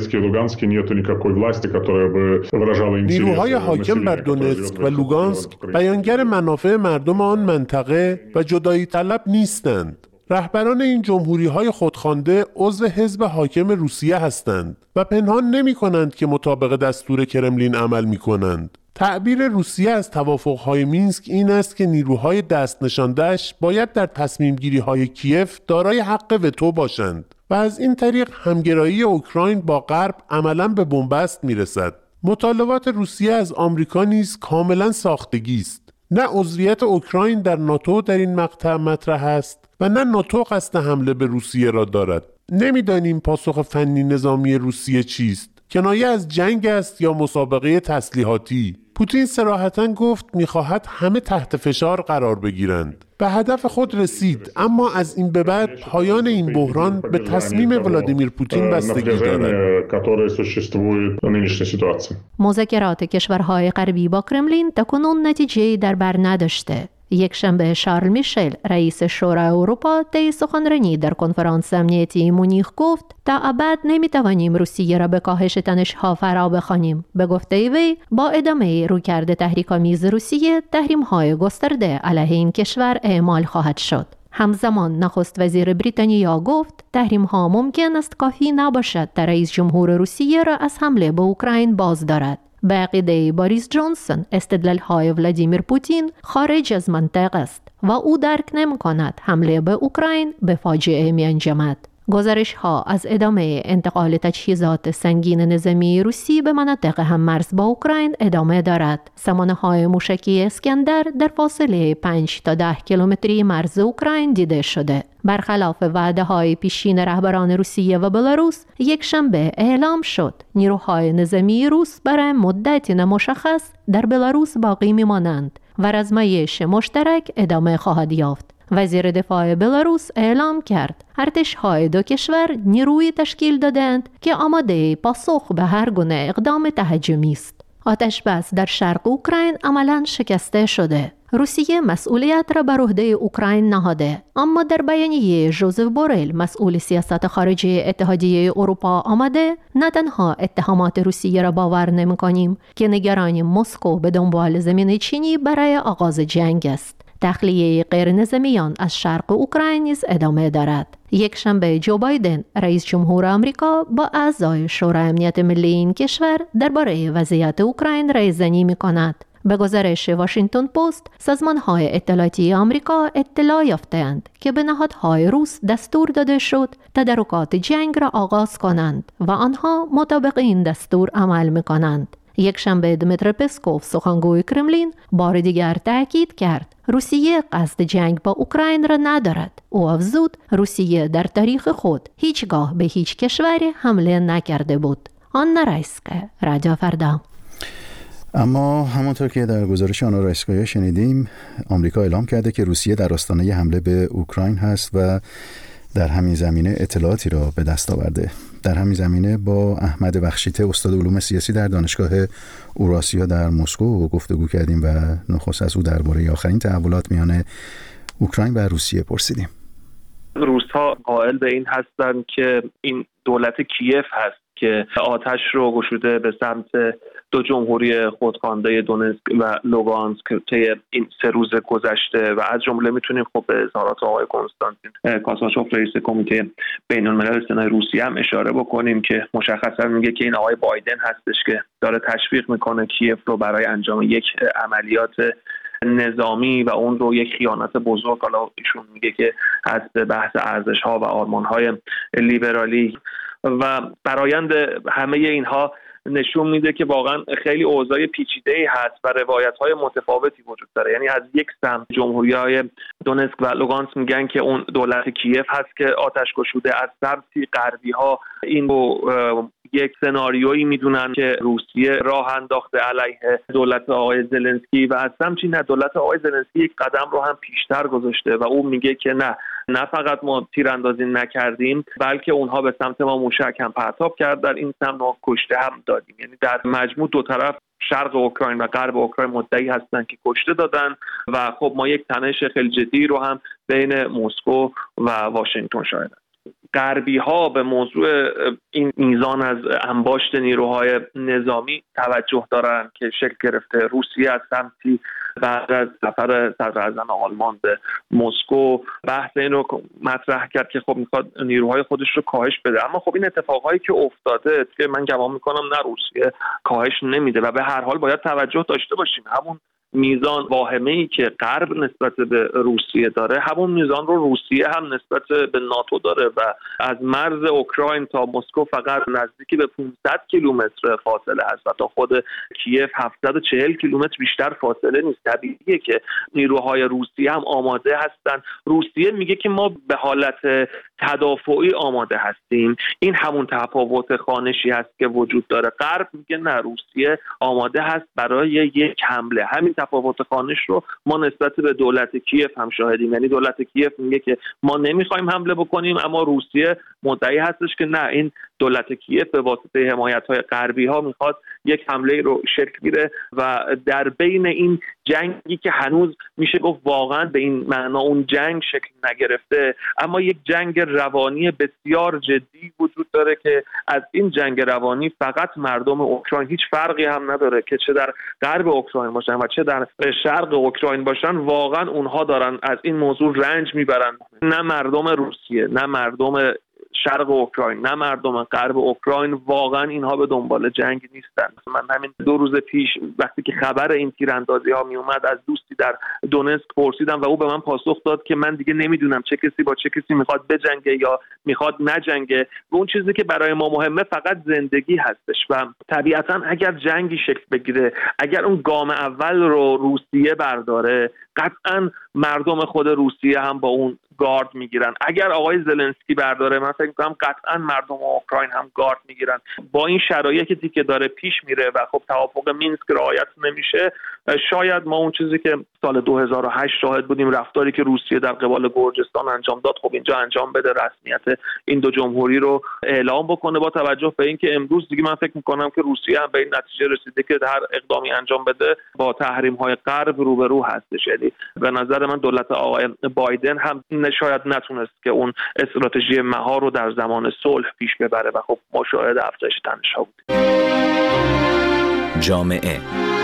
نیروهای حاکم بر دونتسک و لوگانسک بیانگر منافع مردم آن منطقه و جدایی طلب نیستند. رهبران این جمهوری‌های خودخوانده عضو حزب حاکم روسیه هستند و پنهان نمی‌کنند که مطابق دستور کرملین عمل می‌کنند. تعبیر روسیه از توافق‌های مینسک این است که نیروهای دست نشانده‌اش باید در تصمیم‌گیری‌های کیف دارای حق وتو باشند و از این طریق همگرایی اوکراین با غرب عملاً به بنبست می‌رسد. مطالبات روسیه از آمریکا نیز کاملاً ساختگی است. نه عضویت اوکراین در ناتو در این مقطع مطرح است و نه ناتو قصد حمله به روسیه را دارد. نمی‌دانیم پاسخ فنی نظامی روسیه چیست. کنایه از جنگ است یا مسابقه تسلیحاتی؟ پوتین صراحتاً گفت می‌خواهد همه تحت فشار قرار بگیرند. به هدف خود رسید، اما از این به بعد پایان این بحران به تصمیم ولادیمیر پوتین بستگی دارد. مذاکرات کشورهای غربی با کرملین تاکنون نتیجه‌ای در بر نداشته. یک شنبه شارل میشل رئیس شورای اروپا طی سخنرانی در کنفرانس امنیتی مونیخ گفت تا ابد نمیتوانیم روسیه را به کاهش تنش‌ها فرا بخوانیم. به گفته وی با ادامه رویکرد تحریک‌آمیز روسیه تحریم‌های گسترده علیه این کشور اعمال خواهد شد. همزمان نخست وزیر بریتانیا گفت تحریم‌ها ممکن است کافی نباشد تا رئیس جمهور روسیه را از حمله به اوکراین باز دارد. به عقیده باریس جانسون استدلال‌های ولادیمیر پوتین خارج از منطق است و او درک نمی‌کند حمله به اوکراین به فاجعه می‌انجامد. گزارش‌ها از ادامه انتقال تجهیزات سنگین نظامی روسی به مناطق هممرز با اوکراین ادامه دارد. سامانه‌های موشکی اسکندر در فاصله پنج تا ده کیلومتری مرز اوکراین دیده شده. برخلاف وعده‌های پیشین رهبران روسیه و بلاروس، یک شنبه اعلام شد نیروهای نظامی روس برای مدتی نامشخص در بلاروس باقی می‌مانند و رزمایش مشترک ادامه خواهد یافت. وزیر دفاع بلاروس اعلام کرد ارتش‌های دو کشور نیروی تشکیل دادند که آماده پاسخ به هر گونه اقدام تهاجمی است. آتش بس در شرق اوکراین عملاً شکسته شده. روسیه مسئولیت را بر عهده اوکراین نهاده، اما در بیانیه ژوزف بورل مسئول سیاست خارجی اتحادیه اروپا آمده نه تنها اتهامات روسیه را باور نمی‌کنیم که نگرانی مسکو به دنبال زمین چینی برای آغاز جنگ است. تخلیه غیر نظامیان از شرق اوکراین نیز ادامه دارد. یک شنبه جو بایدن رئیس جمهور آمریکا با اعضای شورای امنیت ملی این کشور درباره وضعیت اوکراین رایزنی می‌کند. به گزارش واشنگتن پست، سازمان‌های اطلاعاتی آمریکا اطلاع یافته‌اند که به نهادهای روس دستور داده شد تدارکات جنگ را آغاز کنند و آنها مطابق این دستور عمل می‌کنند. یک شنبه دمیتری پسکوف سخنگوی کرملین بار دیگر تاکید کرد روسیه قصد جنگ با اوکراین را ندارد. او افزود روسیه در تاریخ خود هیچگاه به هیچ کشوری حمله نکرده بود. آن نرایسکه رادیو فردا. اما همونطور که در گزارش آنا رایسکایا شنیدیم، آمریکا اعلام کرده که روسیه در آستانه حمله به اوکراین هست و در همین زمینه اطلاعاتی را به دست آورده. در همین زمینه با احمد بخشیته استاد علوم سیاسی در دانشگاه اوراسیا در مسکو گفتگو کردیم و نخست از او درباره آخرین تحولات میان اوکراین و روسیه پرسیدیم. روس‌ها قائل به این هستند که این دولت کیف هست که آتش رو گشوده به سمت دو جمهوری خودخوانده دونتسک و لوگانسک طی این سه روز گذشته و از جمله میتونیم خب به اظهارات آقای کنستانتین کاساشوف رئیس کمیته بین‌الملل سنای روسیه هم اشاره بکنیم که مشخصا میگه که این آقای بایدن هستش که داره تشویق میکنه کیف رو برای انجام یک عملیات نظامی و اون رو یک خیانت بزرگ. حالا ایشون میگه که از بحث ارزش‌ها و آرمان‌های لیبرالی و برآیند همه اینها نشون میده که واقعا خیلی اوضاع پیچیده‌ای هست و روایت‌های متفاوتی وجود داره. یعنی از یک سمت جمهوری‌های دونتسک و لوگانسک میگن که اون دولت کیف هست که آتش گشوده، از سمتی غربی‌ها این رو یک سناریویی میدونن که روسیه راه انداخته علیه دولت آقای زلنسکی و از سمتی نه، دولت آقای زلنسکی یک قدم رو هم پیشتر گذاشته و او میگه که نه نه فقط ما تیراندازی نکردیم بلکه اونها به سمت ما موشک هم پرتاب کرد، در این سمت ما کشته هم دادیم. یعنی در مجموع دو طرف شرق اوکراین و غرب اوکراین مدعی هستن که کشته دادن و خب ما یک تنش خیلی جدی رو هم بین مسکو و واشنگتن شاهدیم. غربی ها به موضوع این میزان از انباشت نیروهای نظامی توجه دارن که شکل گرفته. روسیه از سمتی بعد از سفر صدراعظم آلمان به مسکو بحث این رو مطرح کرد که خب میخواد نیروهای خودش رو کاهش بده، اما خب این اتفاقایی که افتاده که من گمان میکنم نه روسیه کاهش نمیده و به هر حال باید توجه داشته باشیم همون میزان واهمه‌ای که غرب نسبت به روسیه داره همون میزان رو روسیه هم نسبت به ناتو داره و از مرز اوکراین تا مسکو فقط نزدیکی به پانصد کیلومتر فاصله هست و تا خود کیف هفتصد و چهل کیلومتر بیشتر فاصله نیست. طبیعیه که نیروهای روسیه هم آماده هستن. روسیه میگه که ما به حالت تدافعی آماده هستیم. این همون تفاوت خوانشی هست که وجود داره. غرب میگه نه، روسیه آماده هست برای یک حمله. همین تفاوت خوانش رو ما نسبت به دولت کیف هم شاهدیم. یعنی دولت کیف میگه که ما نمیخوایم حمله بکنیم، اما روسیه مدعی هستش که نه، این دولت کیف به واسطه حمایت‌های غربی ها میخواد یک حمله رو شکل گیره و در بین این جنگی که هنوز میشه گفت واقعا به این معنا اون جنگ شکل نگرفته، اما یک جنگ روانی بسیار جدی وجود داره که از این جنگ روانی فقط مردم اوکراین، هیچ فرقی هم نداره که چه در غرب اوکراین باشن و چه در شرق اوکراین باشن، واقعا اونها دارن از این موضوع رنج میبرن. نه مردم روسیه، نه مردم شرق اوکراین، نه مردم غرب اوکراین، واقعا اینها به دنبال جنگ نیستن. من همین دو روز پیش وقتی که خبر این تیراندازی ها می اومد از دوستی در دونتسک پرسیدم و او به من پاسخ داد که من دیگه نمیدونم چه کسی با چه کسی میخواد بجنگه یا میخواد نجنگه و اون چیزی که برای ما مهمه فقط زندگی هستش و طبیعتا اگر جنگی شکل بگیره، اگر اون گام اول رو روسیه برداره، قطعا مردم خود روسیه هم با اون گارد میگیرن. اگر آقای زلنسکی برداره، من فکر میکنم قطعا مردم اوکراین هم گارد میگیرن. با این شرایطی که داره پیش میره و خب توافق مینسک رعایت نمیشه، شاید ما اون چیزی که سال دو هزار و هشت شاهد بودیم، رفتاری که روسیه در قبال گرجستان انجام داد، خب اینجا انجام بده، رسمیت این دو جمهوری رو اعلام بکنه، با توجه به اینکه امروز دیگه من فکر میکنم که روسیه هم به این نتیجه رسیده که هر اقدامی انجام بده با تحریم های غرب روبرو هستش. یعنی به نظر من دولت آقای بایدن هم شاید نتونست که اون استراتژی مهار رو در زمان صلح پیش ببره و خب ما شاهد افزایش تنش‌ها بودیم. جامعه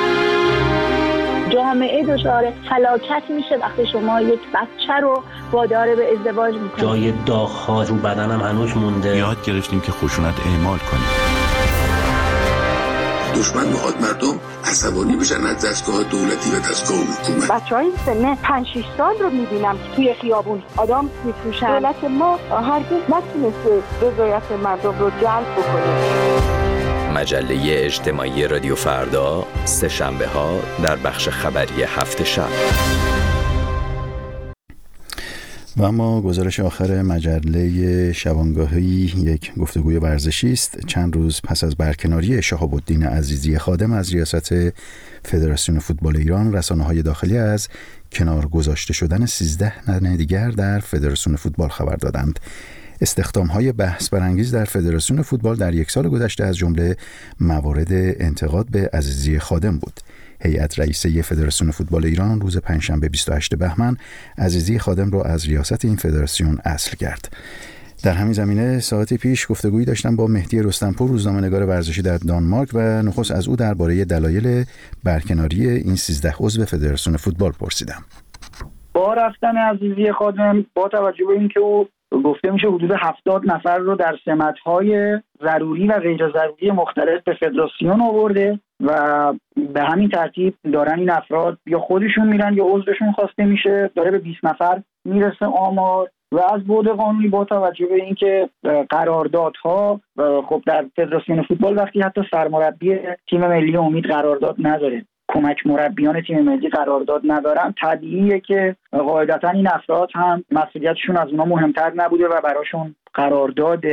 جامعه دچار فلاکت میشه وقتی شما یک بچه رو وادار به ازدواج میکنید. جای داغ‌ها رو بدنم هنوز مونده. یاد گرفتیم که خشونت اعمال کنیم. دشمن میخواد مردم عصبانی بشن از دستگاه دولتی و دستگاه حکومت. بچهای سن پنج شش سال رو میبینم که توی خیابون آدم میفروشن. دولت ما هرگز نتونسته رضایت مردم رو جلب بکنه. مجله اجتماعی رادیو فردا، سه شنبه ها در بخش خبری هفت شب. و اما گزارش آخر مجله شبانگاهی یک گفتگوی ورزشی است. چند روز پس از برکناری شهاب الدین عزیزی خادم از ریاست فدراسیون فوتبال ایران، رسانه‌های داخلی از کنار گذاشته شدن سیزده نفر دیگر در فدراسیون فوتبال خبر دادند. استخدام‌های بحث برانگیز در فدراسیون فوتبال در یک سال گذشته از جمله موارد انتقاد به عزیزی خادم بود. هیئت رئیسه فدراسیون فوتبال ایران روز پنجشنبه بیست و هشتم بهمن عزیزی خادم را از ریاست این فدراسیون اصل کرد. در همین زمینه ساعتی پیش گفتگویی داشتم با مهدی رستمپور، روزنامه‌نگار ورزشی در دانمارک، و نخست از او درباره دلایل برکناری این سیزده عضو فدراسیون فوتبال پرسیدم. با رفتن عزیزی خادم، با توجه به اینکه او گفته میشه حدود هفتاد نفر رو در سمت‌های ضروری و غیر ضروری مختلف به فدراسیون آورده و به همین ترتیب دارن این افراد یا خودشون میرن یا عضوشون خواسته میشه، داره به بیست نفر میرسه آمار. و از بعد قانونی با توجه به اینکه قراردادها خب در فدراسیون فوتبال وقتی حتی سرمربی تیم ملی امید قرارداد نداره، کمک مربیان تیم ملی قرارداد ندارن، طبیعیه که قاعدتا این افراد هم مسئولیتشون از اونا مهمتر نبوده و براشون قرارداد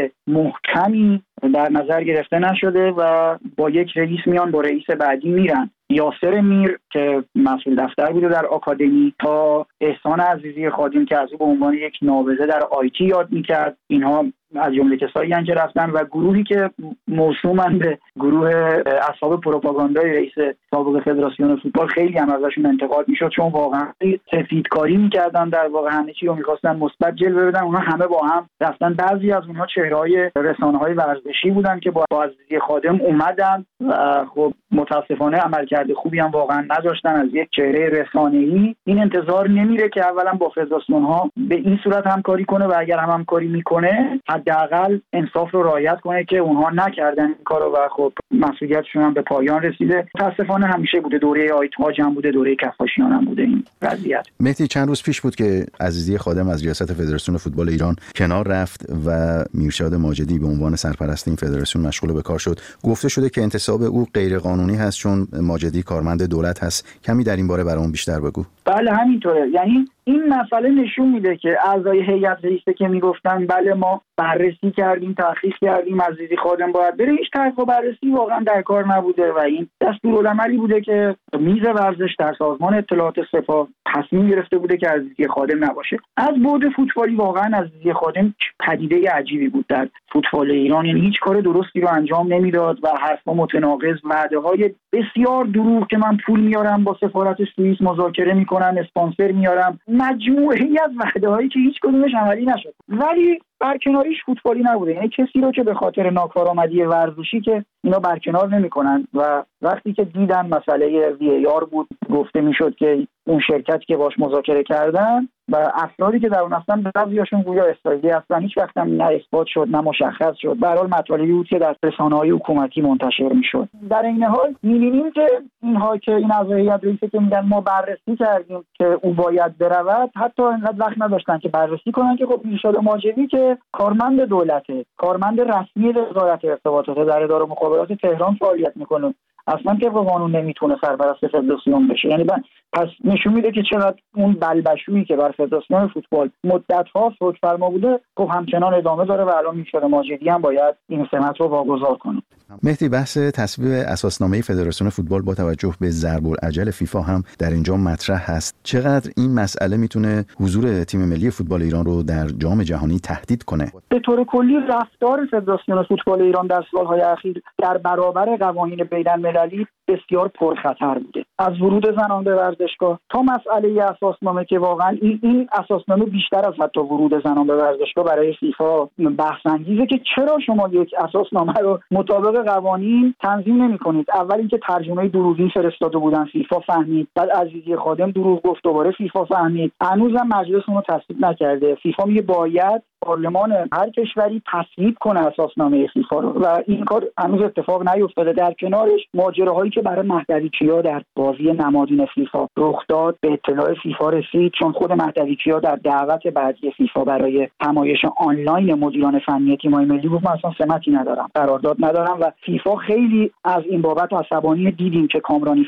محکمی در نظر گرفته نشده و با یک رئیس میان با رئیس بعدی میرن. یاسر میر که مسئول دفتر بوده در آکادمی تا احسان عزیزی خادم که از او به عنوان یک نابغه در آیتی یاد میکرد، اینها از جمله کسایی هستند که رفتن و گروهی که موسومن به گروه اصحاب پروپاگاندای رئیس سابق فدراسیون فوتبال خیلی هم ازشون انتقاد میشد چون واقعا سفیدکاری میکردن، در واقع همه چی رو میخواستن مثبت جلوه بدن. اونها همه با هم رفتن، بعضی از اونها چهره‌های رسانه‌های ورزشی بودن که با عزیزی خادم اومدن و خب متاسفانه عملکرد خوبی هم واقعا نداشتن از یک چهره رسانه‌ای. این انتظار نمیره که اولا با فدراسیون‌ها به این صورت همکاری کنه و اگر هم همکاری میکنه حداقل انصاف رو رعایت کنه که اونها نکردن این کارو و خب مسئولیتشون هم به پایان رسیده. متاسفانه همیشه بوده، دوره آیت تاج هم بوده، دوره کفاشیان هم بوده این وضعیت. مهدی، چند روز پیش بود که عزیزی خادم از ریاست فدراسیون فوتبال ایران کنار رفت و میرشاد ماجدی به عنوان سرپرست این فدراسیون مشغول به کار شد. گفته شده که انتصاب او غیر قانونی هست چون ماجدی کارمند دولت هست. کمی در این باره برامون بیشتر بگو. بله همینطوره. یعنی این مسئله نشون میده که اعضای هیئت رئیسه که میگفتن بله ما بررسی کردیم، تحقیق کردیم، عزیزی خادم باید بره، هیچ تحقیق و بررسی واقعا در کار نبوده و این دستورالعملی بوده که میز ورزش در سازمان اطلاعات سپاه تصمیم گرفته بوده که عزیزی خادم نباشه. از بعد فوتبالی واقعا عزیزی خادم پدیده عجیبی بود در فوتبال ایران، یعنی هیچ کار درستی رو انجام نمیداد و حرفا متناقض، وعده‌های بسیار دروغ که من پول میارم با سفارت سوئیس مذاکره میکنم، اسپانسر میارم، مجموعه‌ای از وعده‌هایی که هیچ کدومش عملی نشد. ولی برکناریش فوتبالی نبوده، یعنی کسی رو که به خاطر ناکارآمدی ورزشی که اینا برکنار نمی‌کنن و وقتی که دیدن مسئله وی ای آر بود گفته میشد که اون شرکتی که باش مذاکره کردن و افرادی که در اون هستن بعضیاشون گویا اسرائیلی هستن، هیچ وقت هم نه اثبات شد نه مشخص شد. به هر حال مطالبی بود که در رسانه‌های حکومتی منتشر میشد. در این حال می‌بینیم که اینها که این اعضای هیئت رئیسه که میگن ما بررسی کردیم که او باید برود، حتی اینقدر وقت نداشتن که بررسی کنن که خب میرشاد ماجدی که کارمند دولته، کارمند رسمی وزارت ارتباطات در اداره مخابرات تهران فعالیت میکنه، اصلا که به قانون نمیتونه سرپرست فدراسیون بشه. یعنی پس نشون میده که چقدر اون بلبشویی که بر فدراسیون فوتبال مدت‌ها حکم‌فرما بوده خب همچنان ادامه داره و الان میرشاد ماجدی هم باید این سمت رو واگذار کنه. مهدی، بحث تصویب اساسنامه فدراسیون فوتبال با توجه به ضرب العجل فیفا هم در اینجا مطرح هست. چقدر این مسئله میتونه حضور تیم ملی فوتبال ایران رو در جام جهانی تهدید کنه؟ به طور کلی رفتار فدراسیون فوتبال ایران در سالهای اخیر در برابر قوانین بین‌المللی بسیار پرخطر بوده، از ورود زنان به ورزشگاه تا مسئله اساسنامه که واقعا این این اساسنامه بیشتر از حتی ورود زنان به ورزشگاه برای فیفا بحث انگیزه که چرا شما یک اساسنامه رو مطابق قوانین تنظیم نمی‌کنید. اول اینکه ترجمه دروغین فرستاده بودن، فیفا فهمید، بعد عزیزی خادم دروغ گفت، دوباره فیفا فهمید، هنوزم مجلس اون رو تصویب نکرده. فیفا میگه باید پارلمان هر کشوری تصویب کنه اساسنامه فیفا رو و این کار هنوز اتفاق نیفتاده. در کنارش ماجراهایی که برای مهدویچیا در بازی نمادین فیفا رخ داد به اطلاع فیفا رسید، چون خود مهدویچیا در دعوت بعدی فیفا برای همایش آنلاین مدیران فنی تیم‌های ملی گفت من اصلا سمتی ندارم، قرارداد ندارم و فیفا خیلی از این بابت عصبانی. دیدیم که کامرانی فرد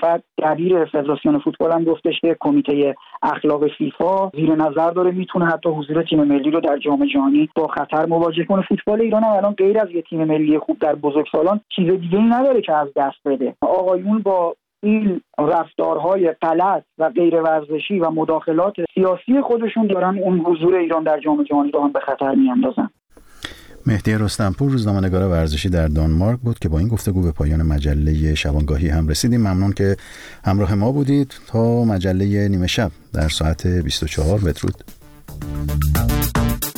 دبیر فدراسیون فوتبال هم گفتش که کمیته اخلاق فیفا زیر نظر داره میتونه حتی حضور تیم ملی رو در جام جهانی با خطر مواجه کنه. فوتبال ایران هم الان غیر از یه تیم ملی خوب در بزرگسالان چیز دیگه‌ای نداره که از دست بده. آقایون با این رفتارهای غلط و غیر ورزشی و مداخلات سیاسی خودشون دارن اون حضور ایران در جام جهانی رو هم به خطر میاندازن. مهدی رستمپور، روزنامه‌نگار ورزشی در دانمارک بود که با این گفتگو به پایان مجله شبانگاهی هم رسیدیم. ممنون که همراه ما بودید. تا مجله نیمه شب در ساعت بیست و چهار، بدرود.